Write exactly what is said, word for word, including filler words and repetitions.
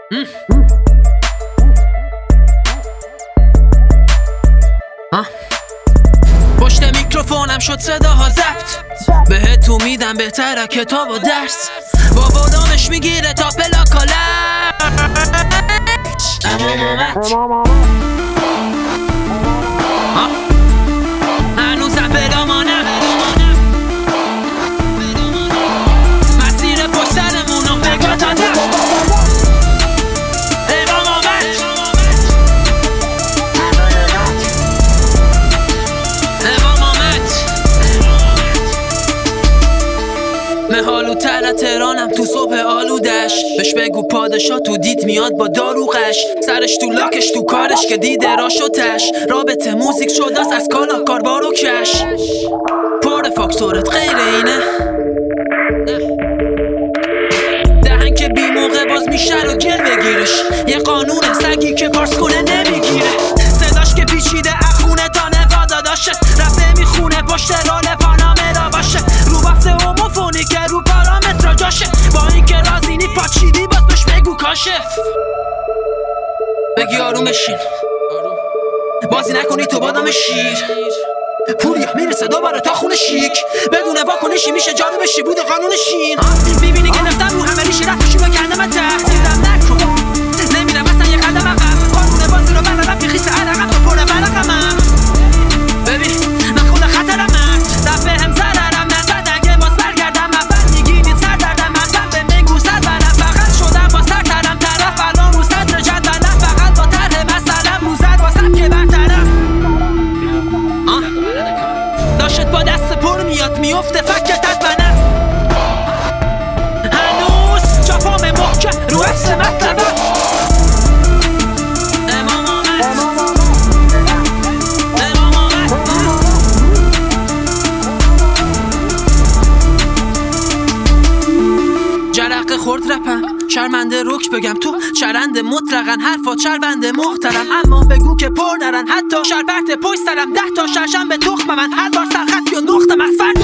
پشت میکروفونم شد صداها ضبط، بهتون میدم بهتره کتاب و درس، با بادامش میگیره تا پلاکالش. امامت هنوزم بدامانم مسیر پشت سرمونو بگاه دادم. مهالوتر تهرانم تو صبح آلودش، بهش بگو پادشاه تو دید میاد با داروغش، سرش تو لاکش تو کارش که دیده را شدش، رابطه موزیک شداست از کالا کاربار و کش، پر فاکتورت غیر اینه دهن که بی موقع باز میشه رو گل بگیرش، یه قانون سگی که پارس کنه نمیگیره، صداش که پیچیده اخونه تا نوادا داشه، رفته میخونه پشت رول پانامرا باشه، رو بفته هوموفونی که رو پارامترا جاشه، با این که رازینی پاچیدی باز بهش بگو کاشف، بگی آروم بشین بازی نکنی تو بادام شیر، پوریا میرسه دوباره تا خونه شیک، بدون واکنشی میشه جادو بشی بود قانون شین، میبینی که نفتم رو همه ریشی رفت بشی با کندم تحتیدم نکن، نمیرم اصلا یه قدم عقب، قانون بازی رو بلدم که خیس عرقم تو پره برقمم، ببین من خود خطرم مرد دفعه هم ضررم نزد، اگه باز برگردم اول میگیدید سر دردم، اصلا به میگو سر برم، فقط شدم با سر ترم، طرف الان رو صدر جدولم، فقط با طرح مثلا موزد با سبک برترم، داشت با دست پر میاد میفته فکتت منم، هنوز چاپام محکم رو حفظ مطلبم، جرق خورد رپم شرمنده رک بگم تو چرند مطلقن، حرفات شربنده محترم، اما بگو که پر نرن حتی شربت پشت سرم، ده تا شرشم به تخم من، هر بار سرخط یا نختم از فرد